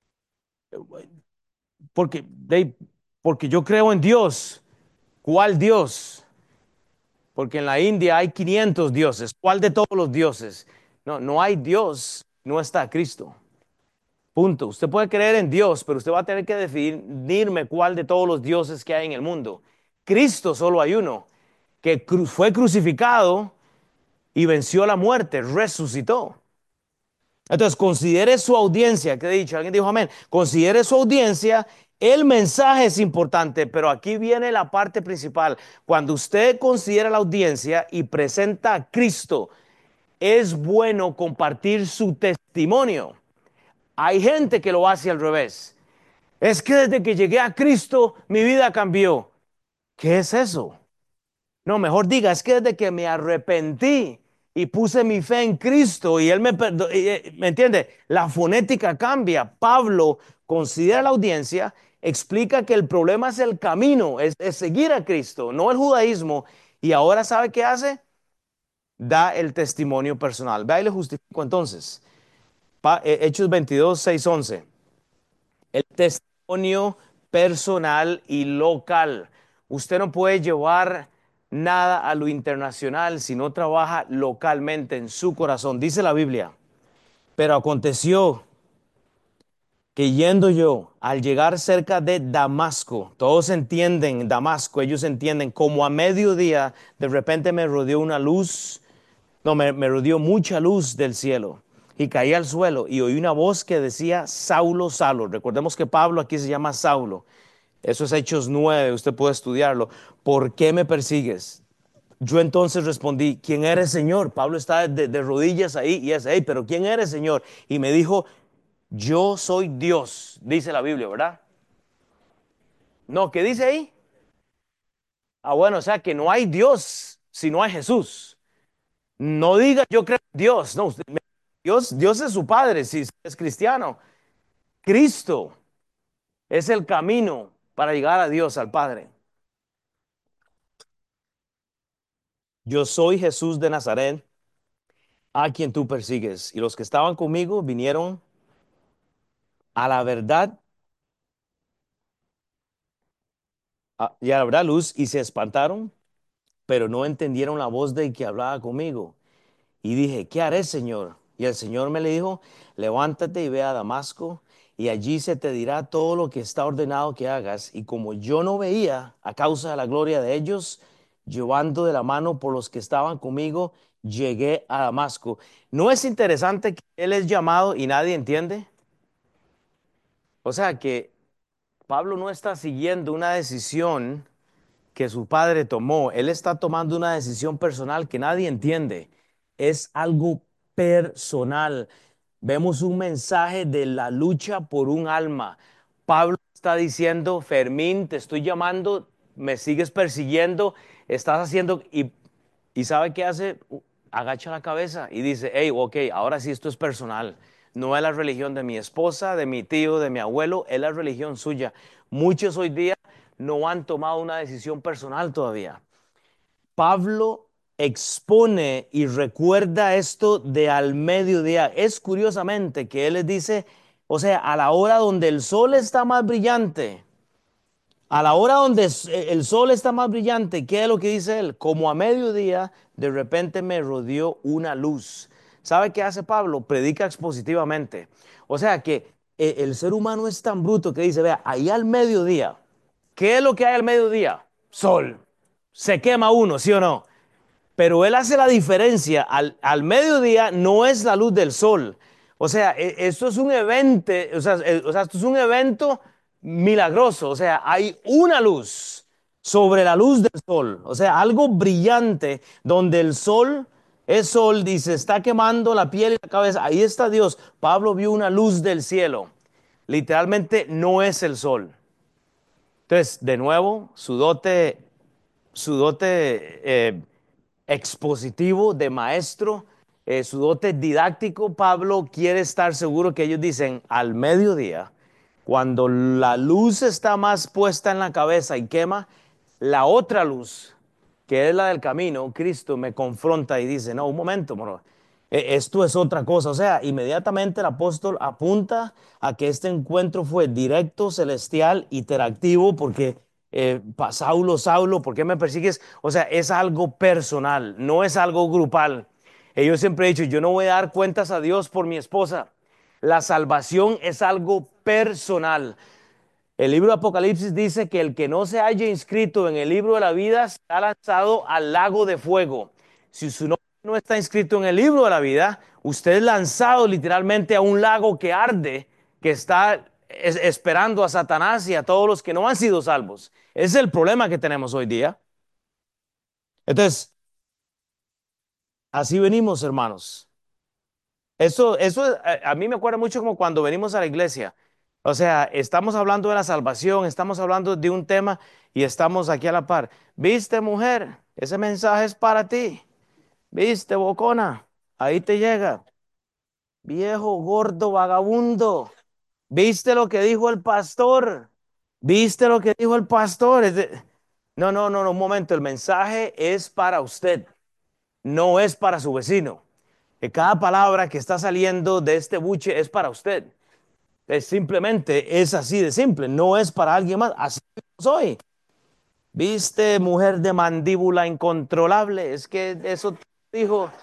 Porque, de- porque yo creo en Dios. ¿Cuál Dios? Porque en la India hay quinientos dioses. ¿Cuál de todos los dioses? No, no hay Dios, no está Cristo. Punto. Usted puede creer en Dios, pero usted va a tener que definirme cuál de todos los dioses que hay en el mundo. Cristo solo hay uno, que cru- fue crucificado y venció la muerte, resucitó. Entonces, considere su audiencia, que he dicho, alguien dijo amén, considere su audiencia, el mensaje es importante, pero aquí viene la parte principal. Cuando usted considera la audiencia y presenta a Cristo, es bueno compartir su testimonio. Hay gente que lo hace al revés. Es que desde que llegué a Cristo, mi vida cambió. ¿Qué es eso? No, mejor diga, es que desde que me arrepentí y puse mi fe en Cristo y Él me perdonó, ¿me entiende? La fonética cambia. Pablo considera la audiencia, explica que el problema es el camino, es, es seguir a Cristo, no el judaísmo. Y ahora, ¿sabe qué hace? Da el testimonio personal. Vea y le justifico entonces. Pa- eh, Hechos veintidós, seis, once. El testimonio personal y local. Usted no puede llevar nada a lo internacional si no trabaja localmente en su corazón. Dice la Biblia, pero aconteció que yendo yo, al llegar cerca de Damasco, todos entienden Damasco, ellos entienden, como a mediodía, de repente me rodeó una luz, no, me, me rodeó mucha luz del cielo. Y caí al suelo y oí una voz que decía, Saulo, Saulo. Recordemos que Pablo aquí se llama Saulo. Eso es Hechos nueve, usted puede estudiarlo. ¿Por qué me persigues? Yo entonces respondí, ¿quién eres, Señor? Pablo está de, de rodillas ahí y es, hey, pero ¿quién eres, Señor? Y me dijo, yo soy Dios, dice la Biblia, ¿verdad? No, ¿qué dice ahí? Ah, bueno, o sea que no hay Dios si no hay Jesús. No diga yo creo en Dios, no, usted- Dios, Dios es su Padre, si es cristiano. Cristo es el camino para llegar a Dios, al Padre. Yo soy Jesús de Nazaret, a quien tú persigues. Y los que estaban conmigo vinieron a la verdad a- y a la verdad luz y se espantaron, pero no entendieron la voz de que hablaba conmigo. Y dije, ¿qué haré, Señor? Y el Señor me le dijo, levántate y ve a Damasco, y allí se te dirá todo lo que está ordenado que hagas. Y como yo no veía, a causa de la gloria de ellos, llevando de la mano por los que estaban conmigo, llegué a Damasco. ¿No es interesante que Él es llamado y nadie entiende? O sea que Pablo no está siguiendo una decisión que su padre tomó. Él está tomando una decisión personal que nadie entiende. Es algo personal. Vemos un mensaje de la lucha por un alma. Pablo está diciendo, Fermín, te estoy llamando, me sigues persiguiendo, estás haciendo, y, y ¿sabe qué hace? agacha la cabeza y dice, hey, ok, ahora sí esto es personal. No es la religión de mi esposa, de mi tío, de mi abuelo, es la religión suya. Muchos hoy día no han tomado una decisión personal todavía. Pablo expone y recuerda esto de al mediodía. Es curiosamente que él les dice, o sea, a la hora donde el sol está más brillante, a la hora donde el sol está más brillante, ¿qué es lo que dice él? Como a mediodía, de repente me rodeó una luz. ¿Sabe qué hace Pablo? Predica expositivamente. O sea que eh, el ser humano es tan bruto que dice, vea, ahí al mediodía, ¿qué es lo que hay al mediodía? Sol. Se quema uno, ¿sí o no? Pero él hace la diferencia. Al, al mediodía no es la luz del sol. O sea, e- esto es un evento, o sea, e- o sea, esto es un evento milagroso. O sea, hay una luz sobre la luz del sol. O sea, algo brillante donde el sol es sol y se está quemando la piel y la cabeza. Ahí está Dios. Pablo vio una luz del cielo. Literalmente no es el sol. Entonces, de nuevo, su dote, su dote eh, expositivo de maestro, eh, su dote didáctico, Pablo quiere estar seguro que ellos dicen al mediodía, cuando la luz está más puesta en la cabeza y quema, la otra luz, que es la del camino, Cristo me confronta y dice, no, un momento, bro, e- esto es otra cosa. O sea, inmediatamente el apóstol apunta a que este encuentro fue directo, celestial, interactivo, porque eh, pa- Saulo, Saulo, ¿por qué me persigues? O sea, es algo personal, no es algo grupal. Y yo siempre he dicho, yo no voy a dar cuentas a Dios por mi esposa. La salvación es algo personal. El libro de Apocalipsis dice que el que no se haya inscrito en el libro de la vida será lanzado al lago de fuego. Si su nombre no está inscrito en el libro de la vida, usted es lanzado literalmente a un lago que arde, que está es- esperando a Satanás y a todos los que no han sido salvos. Ese es el problema que tenemos hoy día. Entonces, así venimos, hermanos. Eso, eso a, a mí me acuerda mucho como cuando venimos a la iglesia. O sea, estamos hablando de la salvación, estamos hablando de un tema y estamos aquí a la par. ¿Viste, mujer? Ese mensaje es para ti. ¿Viste, bocona? Ahí te llega. Viejo, gordo, vagabundo. ¿Viste lo que dijo el pastor? ¿Viste lo que dijo el pastor? Es de- No, no, no, no, un momento. El mensaje es para usted, no es para su vecino. Que cada palabra que está saliendo de este buche es para usted. Es simplemente, es así de simple, no es para alguien más. Así soy. ¿Viste, mujer de mandíbula incontrolable? Es que eso dijo,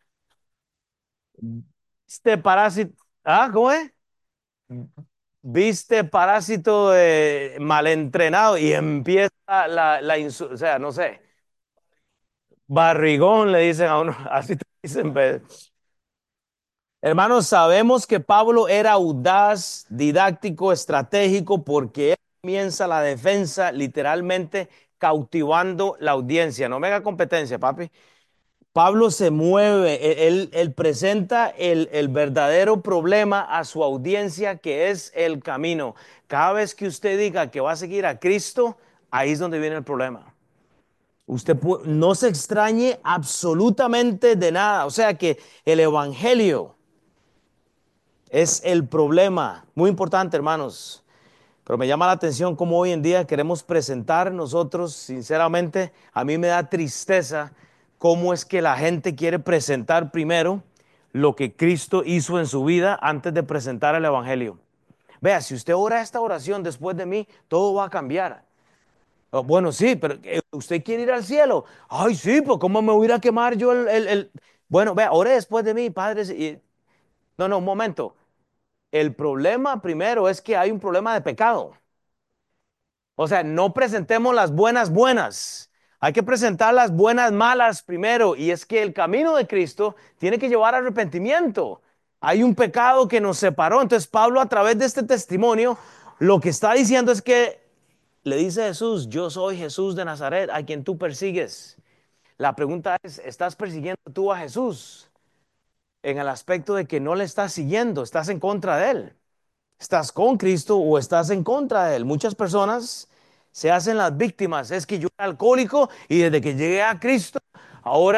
este parásito, ¿ah, cómo es? Viste parásito eh, mal entrenado y empieza la, la insu- o sea, no sé, barrigón le dicen a uno, así te dicen. Pues. Hermanos, sabemos que Pablo era audaz, didáctico, estratégico, porque él comienza la defensa literalmente cautivando la audiencia. No me haga competencia, papi. Pablo se mueve, él, él presenta el, el verdadero problema a su audiencia, que es el camino. Cada vez que usted diga que va a seguir a Cristo, ahí es donde viene el problema. Usted pu- no se extrañe absolutamente de nada. O sea que el Evangelio es el problema. Muy importante, hermanos. Pero me llama la atención cómo hoy en día queremos presentar nosotros, sinceramente, a mí me da tristeza cómo es que la gente quiere presentar primero lo que Cristo hizo en su vida antes de presentar el Evangelio. Vea, si usted ora esta oración después de mí, todo va a cambiar. Oh, bueno, sí, pero eh, usted quiere ir al cielo. Ay, sí, pues ¿cómo me voy a ir a quemar yo el... el- el- Bueno, vea, ore después de mí, padre. y- No, no, un momento. El problema primero es que hay un problema de pecado. O sea, no presentemos las buenas buenas. Hay que presentar las buenas malas primero. Y es que el camino de Cristo tiene que llevar a arrepentimiento. Hay un pecado que nos separó. Entonces Pablo a través de este testimonio lo que está diciendo es que le dice a Jesús, yo soy Jesús de Nazaret, a quien tú persigues. La pregunta es, ¿estás persiguiendo tú a Jesús? En el aspecto de que no le estás siguiendo, estás en contra de él. ¿Estás con Cristo o estás en contra de Él? Muchas personas se hacen las víctimas. Es que yo era alcohólico y desde que llegué a Cristo, ahora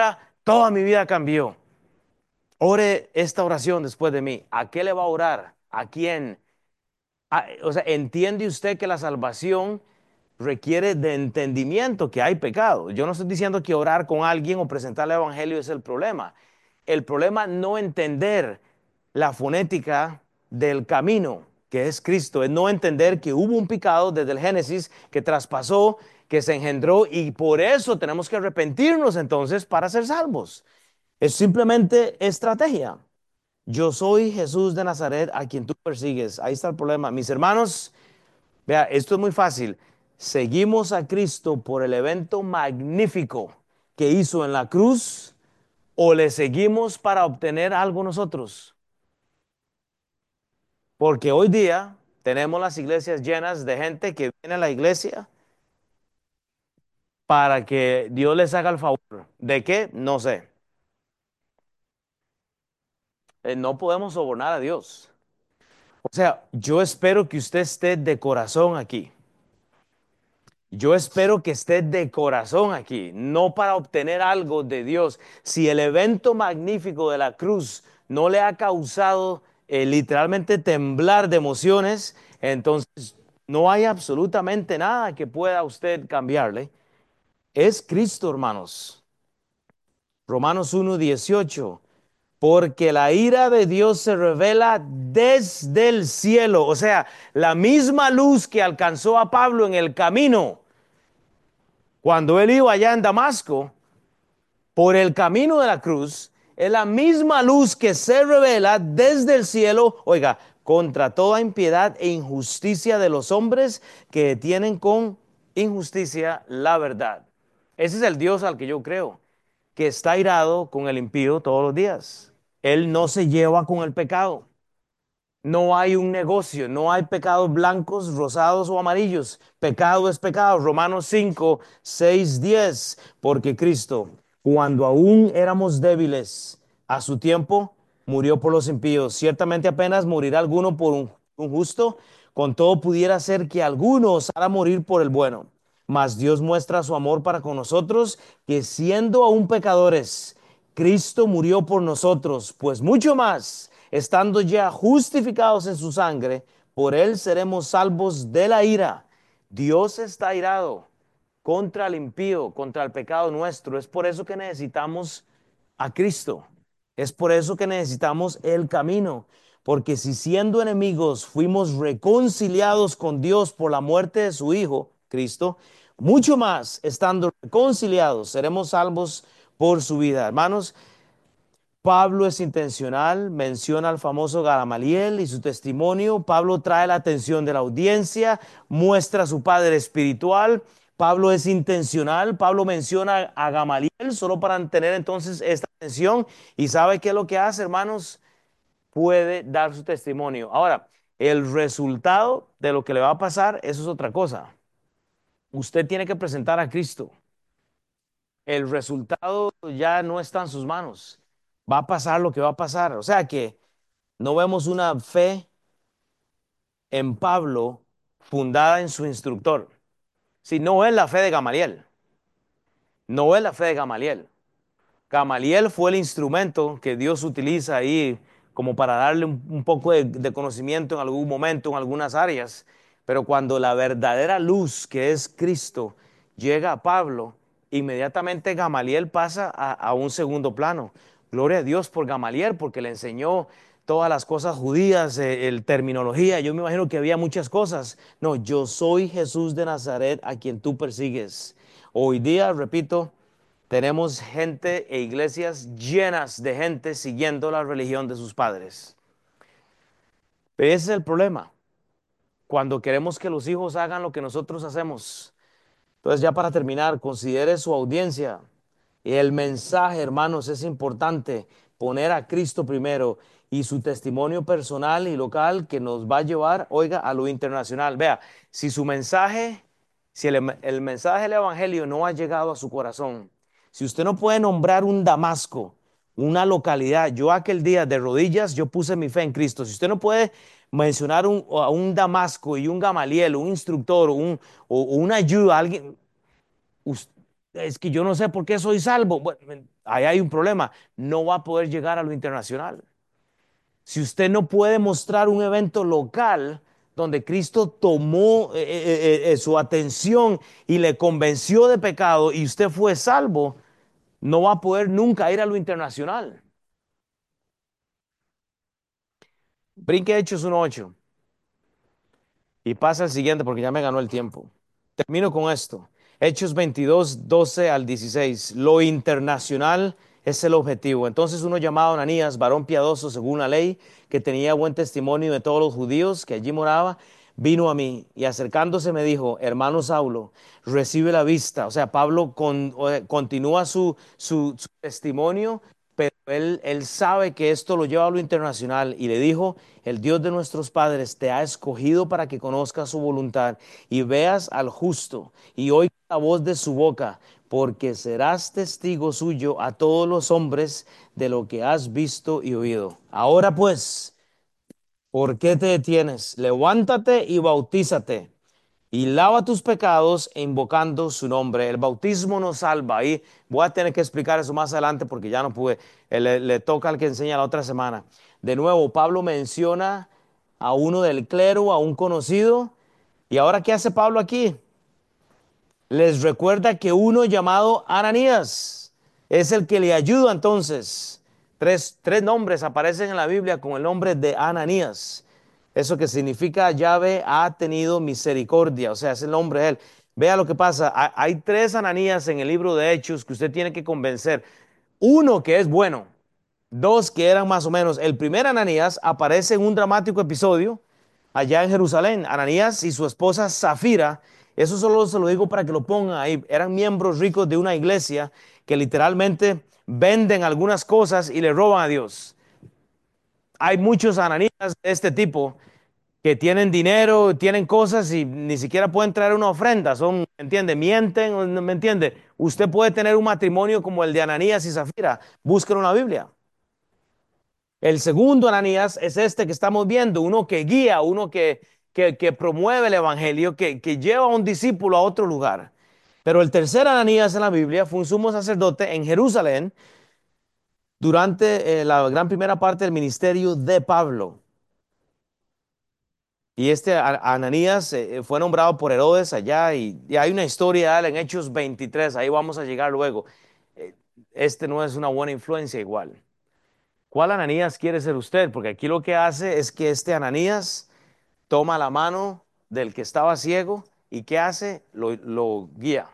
Toda mi vida cambió. Ore esta oración después de mí. ¿A qué le va a orar? ¿A quién? Ah, o sea, ¿entiende usted que la salvación requiere de entendimiento que hay pecado? Yo no estoy diciendo que orar con alguien o presentarle el evangelio es el problema. El problema no entender la fonética del camino que es Cristo, es no entender que hubo un pecado desde el Génesis que traspasó, que se engendró y por eso tenemos que arrepentirnos entonces para ser salvos. Es simplemente estrategia. Yo soy Jesús de Nazaret a quien tú persigues. Ahí está el problema. Mis hermanos, vea, esto es muy fácil. Seguimos a Cristo por el evento magnífico que hizo en la cruz o le seguimos para obtener algo nosotros. Porque hoy día tenemos las iglesias llenas de gente que viene a la iglesia para que Dios les haga el favor. ¿De qué? No sé. Eh, no podemos sobornar a Dios. O sea, yo espero que usted esté de corazón aquí. Yo espero que esté de corazón aquí, no para obtener algo de Dios. Si el evento magnífico de la cruz no le ha causado eh, literalmente temblar de emociones, entonces no hay absolutamente nada que pueda usted cambiarle. Es Cristo, hermanos. Romanos uno dieciocho. Porque la ira de Dios se revela desde el cielo. O sea, la misma luz que alcanzó a Pablo en el camino cuando él iba allá en Damasco, por el camino de la cruz, es la misma luz que se revela desde el cielo, oiga, contra toda impiedad e injusticia de los hombres que tienen con injusticia la verdad. Ese es el Dios al que yo creo, que está irado con el impío todos los días. Él no se lleva con el pecado. No hay un negocio, no hay pecados blancos, rosados o amarillos. Pecado es pecado. Romanos cinco, seis, diez. Porque Cristo, cuando aún éramos débiles, a su tiempo murió por los impíos. Ciertamente apenas morirá alguno por un, un justo, con todo pudiera ser que alguno osara morir por el bueno. Mas Dios muestra su amor para con nosotros, que siendo aún pecadores, Cristo murió por nosotros, pues mucho más, estando ya justificados en su sangre, por él seremos salvos de la ira. Dios está irado contra el impío, contra el pecado nuestro. Es por eso que necesitamos a Cristo. Es por eso que necesitamos el camino. Porque si siendo enemigos fuimos reconciliados con Dios por la muerte de su Hijo, Cristo, mucho más, estando reconciliados, seremos salvos por su vida. Hermanos, Pablo es intencional, menciona al famoso Gamaliel y su testimonio. Pablo trae la atención de la audiencia, muestra a su padre espiritual. Pablo es intencional, Pablo menciona a Gamaliel solo para tener entonces esta atención y sabe qué es lo que hace, hermanos, puede dar su testimonio. Ahora, el resultado de lo que le va a pasar, eso es otra cosa. Usted tiene que presentar a Cristo. El resultado ya no está en sus manos. Va a pasar lo que va a pasar. O sea que no vemos una fe en Pablo fundada en su instructor. Si no es la fe de Gamaliel, no es la fe de Gamaliel. Gamaliel fue el instrumento que Dios utiliza ahí como para darle un, un poco de, de conocimiento en algún momento, en algunas áreas. Pero cuando la verdadera luz, que es Cristo, llega a Pablo, inmediatamente Gamaliel pasa a, a un segundo plano. Gloria a Dios por Gamaliel, porque le enseñó todas las cosas judías, eh, el terminología. Yo me imagino que había muchas cosas. No, yo soy Jesús de Nazaret a quien tú persigues. Hoy día, repito, tenemos gente e iglesias llenas de gente siguiendo la religión de sus padres. Pero ese es el problema, cuando queremos que los hijos hagan lo que nosotros hacemos. Entonces, ya para terminar, considere su audiencia. Y el mensaje, hermanos, es importante. Poner a Cristo primero y su testimonio personal y local que nos va a llevar, oiga, a lo internacional. Vea, si su mensaje, si el, el mensaje del Evangelio no ha llegado a su corazón, si usted no puede nombrar un Damasco, una localidad, yo aquel día de rodillas, yo puse mi fe en Cristo. Si usted no puede mencionar un, a un Damasco y un Gamaliel, un instructor, un, o, o una ayuda, alguien, Es que yo no sé por qué soy salvo. Bueno, ahí hay un problema. No va a poder llegar a lo internacional. Si usted no puede mostrar un evento local donde Cristo tomó eh, eh, eh, eh, su atención y le convenció de pecado y usted fue salvo, no va a poder nunca ir a lo internacional. Brinque Hechos uno ocho y pasa al siguiente porque ya me ganó el tiempo. Termino con esto. Hechos veintidós doce al dieciséis. Lo internacional es el objetivo. Entonces uno llamado Ananías, varón piadoso según la ley, que tenía buen testimonio de todos los judíos que allí moraba, vino a mí y acercándose me dijo, hermano Saulo, recibe la vista. O sea, Pablo con- eh, continúa su, su, su testimonio, pero él, él sabe que esto lo lleva a lo internacional y le dijo, el Dios de nuestros padres te ha escogido para que conozcas su voluntad y veas al justo y oigas la voz de su boca, porque serás testigo suyo a todos los hombres de lo que has visto y oído. Ahora pues, ¿por qué te detienes? Levántate y bautízate y lava tus pecados e invocando su nombre. El bautismo nos salva. Y voy a tener que explicar eso más adelante porque ya no pude. Eh, Le, le toca al que enseña la otra semana. De nuevo, Pablo menciona a uno del clero, a un conocido. ¿Y ahora qué hace Pablo aquí? Les recuerda que uno llamado Ananías es el que le ayuda entonces. Tres, tres nombres aparecen en la Biblia con el nombre de Ananías. Eso que significa llave ha tenido misericordia, o sea, es el nombre de él. Vea lo que pasa. Ha- Hay tres Ananías en el libro de Hechos que usted tiene que convencer. Uno que es bueno, dos que eran más o menos. El primer Ananías aparece en un dramático episodio allá en Jerusalén. Ananías y su esposa Zafira, eso solo se lo digo para que lo pongan ahí, eran miembros ricos de una iglesia que literalmente venden algunas cosas y le roban a Dios. Hay muchos Ananías de este tipo que tienen dinero, tienen cosas y ni siquiera pueden traer una ofrenda, son, ¿me entiende? Mienten, ¿me entiende? Usted puede tener un matrimonio como el de Ananías y Zafira, búsquelo en la Biblia. El segundo Ananías es este que estamos viendo, uno que guía, uno que, que, que promueve el evangelio, que, que lleva a un discípulo a otro lugar. Pero el tercer Ananías en la Biblia fue un sumo sacerdote en Jerusalén durante eh, la gran primera parte del ministerio de Pablo. Y este A- Ananías eh, fue nombrado por Herodes allá y, y hay una historia de él en Hechos veintitrés, ahí vamos a llegar luego. Eh, Este no es una buena influencia igual. ¿Cuál Ananías quiere ser usted? Porque aquí lo que hace es que este Ananías toma la mano del que estaba ciego y ¿qué hace? Lo, lo guía.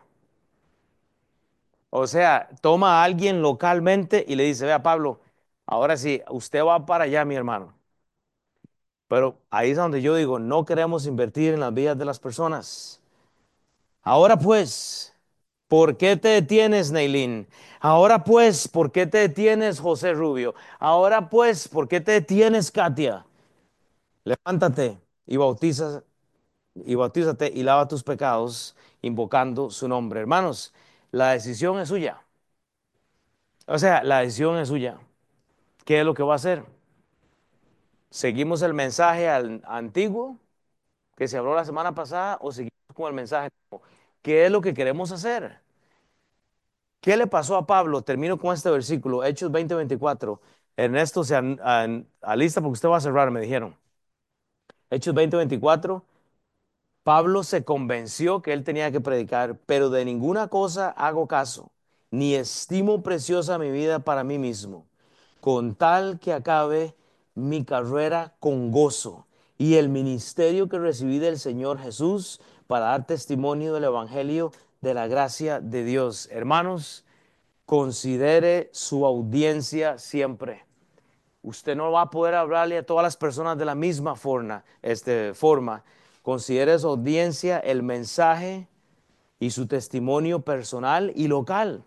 O sea, toma a alguien localmente y le dice, vea Pablo, ahora sí, usted va para allá, mi hermano. Pero ahí es donde yo digo, no queremos invertir en las vidas de las personas. Ahora pues, ¿por qué te detienes, Neilín? Ahora pues, ¿por qué te detienes, José Rubio? Ahora pues, ¿por qué te detienes, Katia? Levántate y bautiza y bautízate y lava tus pecados invocando su nombre. Hermanos, la decisión es suya. O sea, la decisión es suya. ¿Qué es lo que va a hacer? ¿Seguimos el mensaje al- antiguo que se habló la semana pasada o seguimos con el mensaje nuevo? ¿Qué es lo que queremos hacer? ¿Qué le pasó a Pablo? Termino con este versículo, Hechos veinte veinticuatro. Ernesto se an- an- alista porque usted va a cerrar, me dijeron. Hechos veinte veinticuatro. Pablo se convenció que él tenía que predicar, pero de ninguna cosa hago caso, ni estimo preciosa mi vida para mí mismo, con tal que acabe mi carrera con gozo y el ministerio que recibí del Señor Jesús para dar testimonio del Evangelio de la gracia de Dios. Hermanos, considere su audiencia siempre. Usted no va a poder hablarle a todas las personas de la misma forma, este, forma. Considere su audiencia, el mensaje y su testimonio personal y local.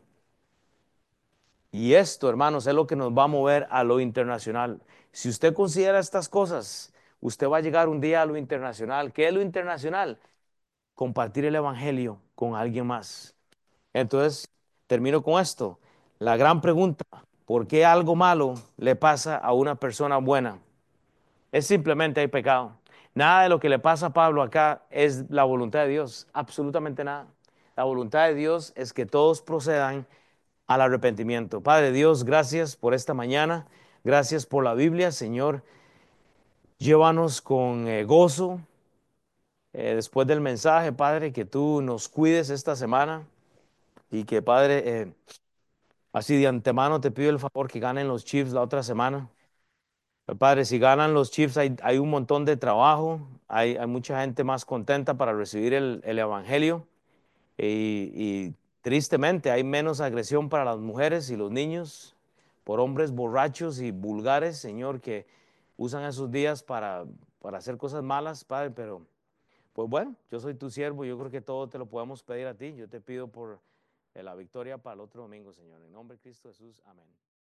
Y esto, hermanos, es lo que nos va a mover a lo internacional. Si usted considera estas cosas, usted va a llegar un día a lo internacional. ¿Qué es lo internacional? Compartir el evangelio con alguien más. Entonces, termino con esto. La gran pregunta, ¿por qué algo malo le pasa a una persona buena? Es simplemente hay pecado. Nada de lo que le pasa a Pablo acá es la voluntad de Dios, absolutamente nada. La voluntad de Dios es que todos procedan al arrepentimiento. Padre Dios, gracias por esta mañana. Gracias por la Biblia, Señor. Llévanos con eh, gozo eh, después del mensaje, Padre, que tú nos cuides esta semana y que, Padre, eh, así de antemano te pido el favor que ganen los Chiefs la otra semana. Padre, si ganan los Chiefs hay, hay un montón de trabajo, hay, hay mucha gente más contenta para recibir el, el Evangelio y, y tristemente hay menos agresión para las mujeres y los niños por hombres borrachos y vulgares, Señor, que usan esos días para, para hacer cosas malas, Padre, pero pues bueno, yo soy tu siervo, yo creo que todo te lo podemos pedir a ti. Yo te pido por eh, la victoria para el otro domingo, Señor. En nombre de Cristo Jesús, amén.